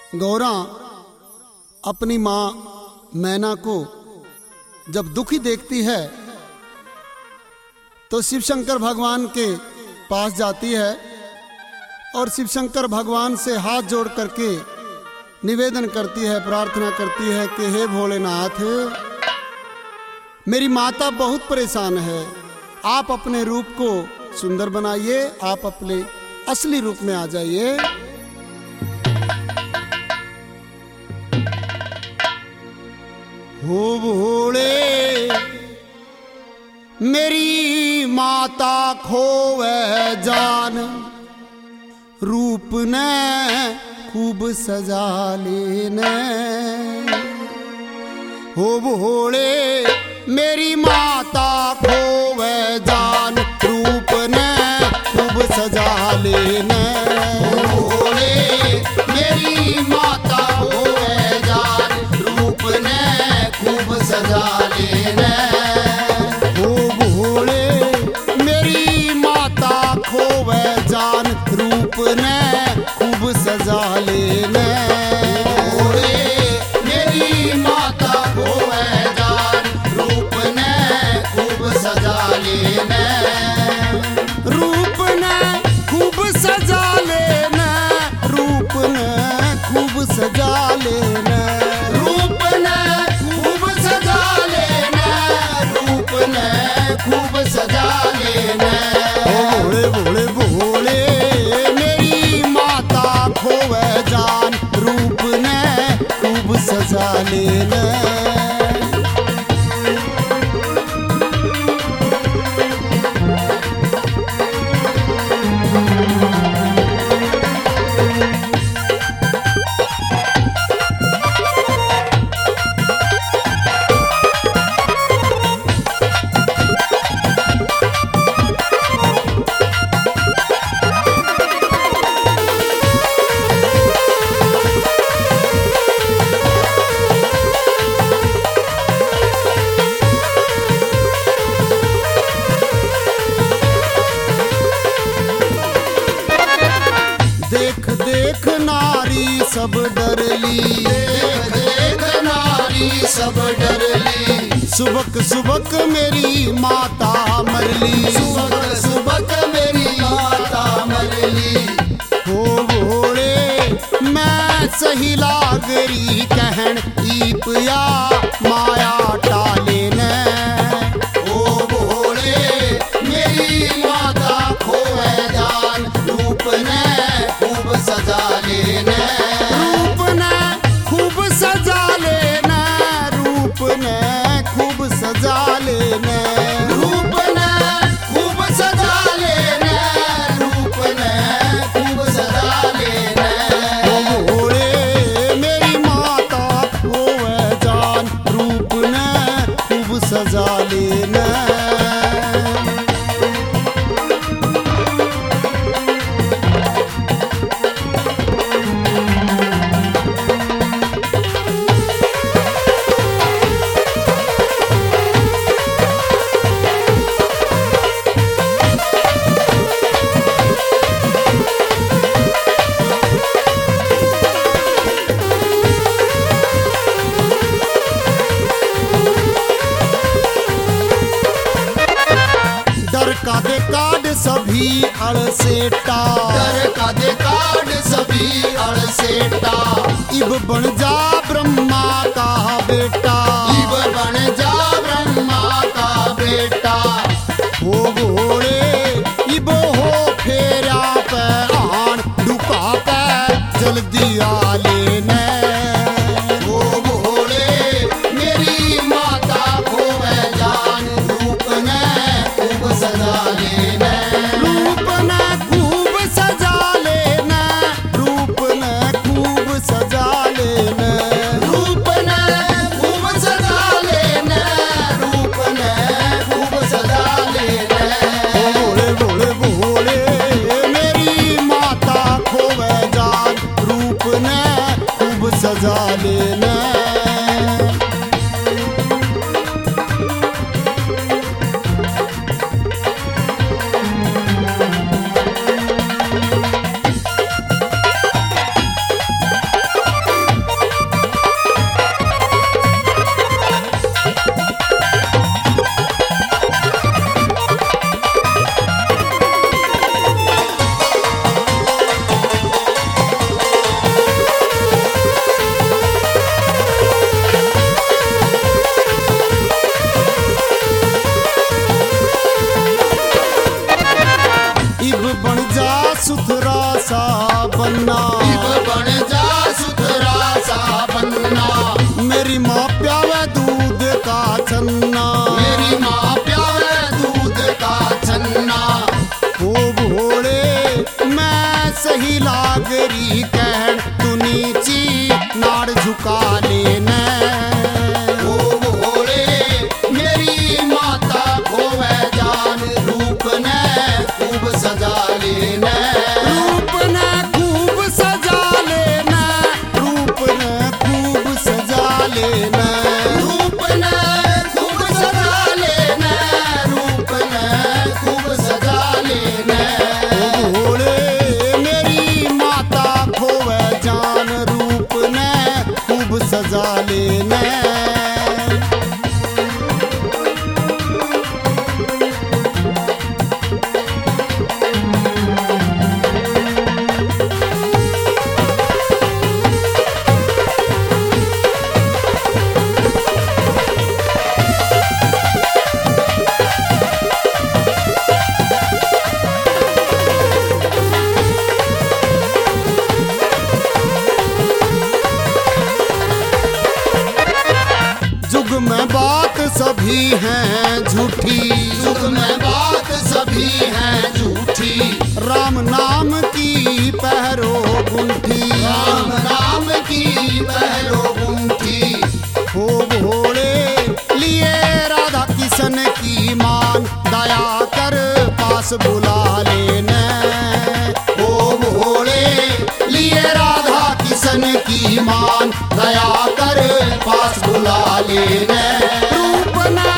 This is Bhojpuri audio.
गौरा अपनी माँ मैना को जब दुखी देखती है तो शिव शंकर भगवान के पास जाती है और शिव शंकर भगवान से हाथ जोड़ करके निवेदन करती है, प्रार्थना करती है कि हे भोलेनाथ, मेरी माता बहुत परेशान है, आप अपने रूप को सुंदर बनाइए, आप अपने असली रूप में आ जाइए। हो भोले मेरी माता खोवे जान, रूप ने खूब सजा लेने। हो भोले मेरी माता खोवे जान, रूप ने खूब सजा लेने। हो भोले मेरी माता खोवे जान, रूप ने खूब सजा लेने। हो भोले मेरी माता खोवे जान, रूप ने खूब सजा लेने। भोले मेरी माता खोवे जान, रूप ने खूब सजा लेने। रूप ने खूब सजा लेने, रूप ने खूब सजा लेने। रूप ने खूब सजा लेने, रूप ने खूब सजा लेने। भोले भोले भोले मेरी माता खोवे जान, रूप ने खूब सजा लेने। देख देख नारी सब डरली, देख देख नारी सब डरली। सुबक सुबक मेरी माता मरली, सुबक सुबक मेरी माता मरली। हो भोले मैं सही लागरी कहन, ईपया माया टाले ने। हो भोले मेरी माता खोवे जान, रूप ने खूब सजा लेने। रूप ने खूब सजा लेने, रूप ने खूब सजा लेने। रूप ने खूब सजा लेने, रूप ने खूब सजा लेने। भोले मेरी माता खोवे जान, रूप ने खूब सजा लेने। डर का दे काट सभी अड़सेटा, डर का दे काट सभी अड़सेटा। इब बन जा ब्रह्मा का बेटा, इब बन जा ब्रह्मा का बेटा। हो भोले इब हो फेरा पे आन, डुका पे जल्दी आ लेने। हो भोले मेरी माता खोवे जान, रूप ने खूब सजा लेने। रूप ने खूब सजा लेने, रूप ने खूब सजा लेने। रूप ने खूब सजा लेने, रूप ने खूब सजा लेने। भोले भोले भोले मेरी माता खोवे जान, रूप ने खूब सजा लेने। सही लागरी कहण तू नीची नाड़ झुका लेना। ओ भोले मेरी माता खोवे जान रूप ने खूब सजा लेना। रूप ने खूब सजा लेना, रूप ने खूब सजा लेना, रूप ने खूब सजा लेना, रूप ने खूब सजा लेना। ओ भोले मेरी माता खोवे जान रूप ने खूब सजा लेना। जुग में बात सभी हैं झूठी, युग में बात सभी हैं झूठी। राम नाम की पहरो गुंठी, राम नाम की पहरो गुंठी। हो भोले लिए राधा किशन की मान दया कर पास बुला लेना। ओ भोले लिए राधा किशन की मान दया कर पास बुला लेना। रूप ना